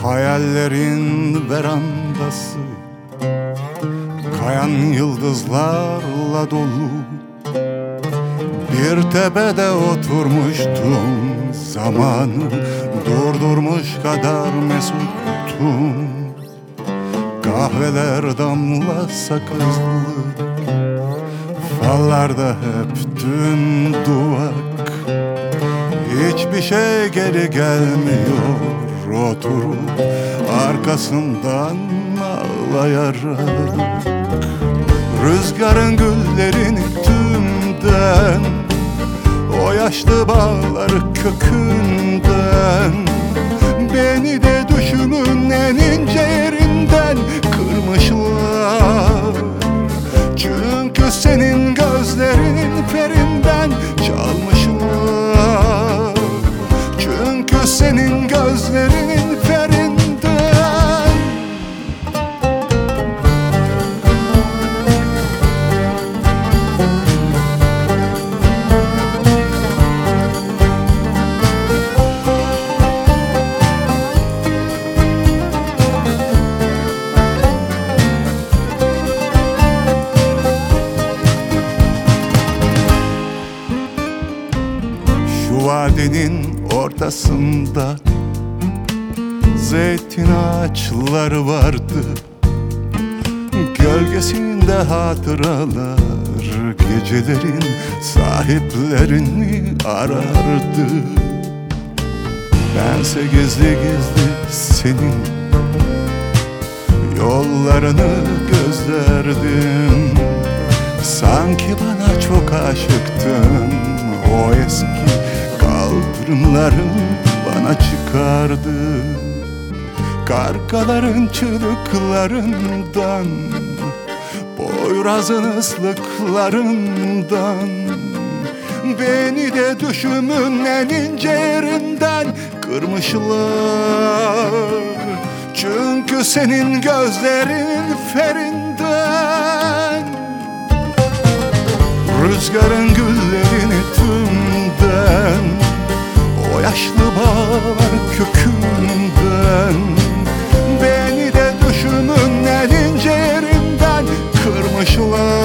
Hayallerin verandası kayan yıldızlarla dolu. Bir tepede oturmuştum, zamanı durdurmuş kadar mesuttum. Kahveler damla sakızlı, fallarda hep dün duvak. Hiçbir şey geri gelmiyor, oturup arkasından ağlayarak. Rüzgarın güllerini tümden, o yaşlı bağları kökünden, beni de düşümün en ince yerinden kırmışlar. Çünkü senin gözlerinin ferinden çalmışlar. Çünkü senin gözlerinin ferinden. Şu vadenin ortasında zeytin ağaçları vardı. Gölgesinde hatıralar gecelerin sahiplerini arardı. Bense gizli gizli senin yollarını gözlerdim. Sanki bana çok aşıktın, o eski kaldırımların bana çıkardı. Kargaların çığlıklarından, Poyraz'ın ıslıklarından, beni de düşümün en ince yerinden kırmışlar. Çünkü senin gözlerin ferinden. Rüzgarın güllerini tümden, o yaşlı bağlar kökünden, beni de düşümün en ince yerinden kırmışlar.